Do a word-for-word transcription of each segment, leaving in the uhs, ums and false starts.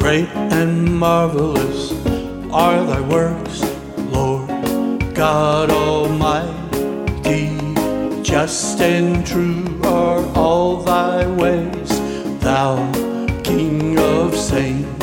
Great and marvelous are thy works, Lord God Almighty. Just and true are all thy ways, thou King of saints.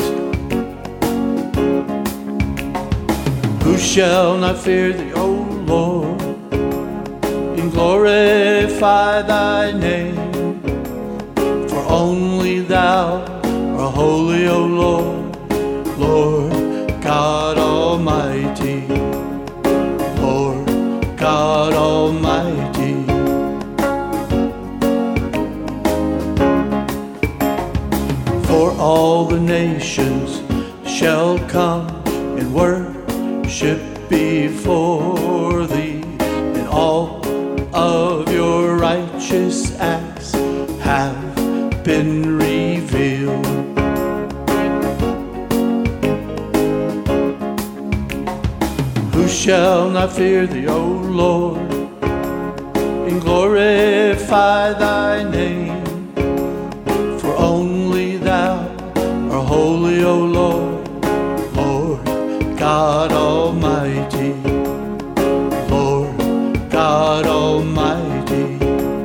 Who shall not fear thee, O Lord, and glorify thy name? For only thou art holy, O Lord, Lord God Almighty, Lord God Almighty. For all the nations shall come and worship before thee, and all of your righteous acts have been revealed. Who shall not fear thee, O Lord, and glorify thy name? For only thou art holy, O Lord, Lord God Almighty, Lord God Almighty.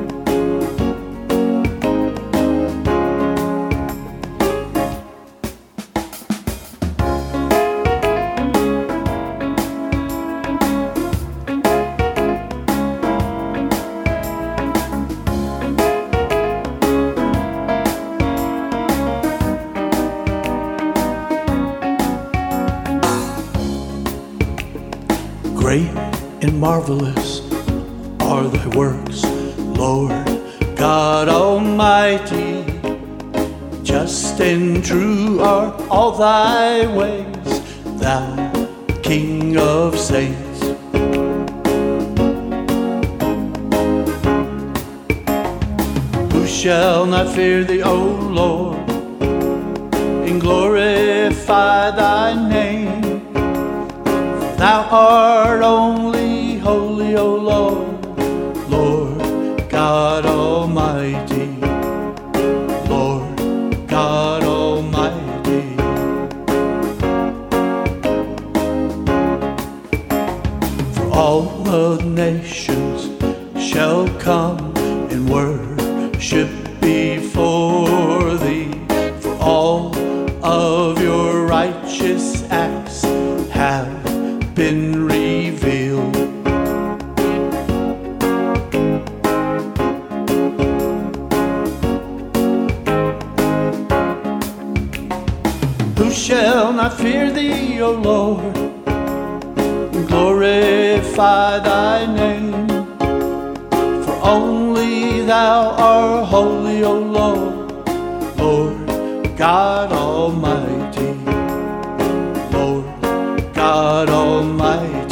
Great and marvelous are thy works, Lord God Almighty. Just and true are all thy ways, thou King of saints. Who shall not fear thee, O Lord, and glorify thy name? Thou art only holy, O Lord, Lord God Almighty, Lord God Almighty. For all the nations shall come and worship before thee, for all of your righteous acts have been revealed. Who shall not fear thee, O Lord, and glorify thy name? For only thou art holy, O Lord, Lord God Almighty, Lord God Almighty.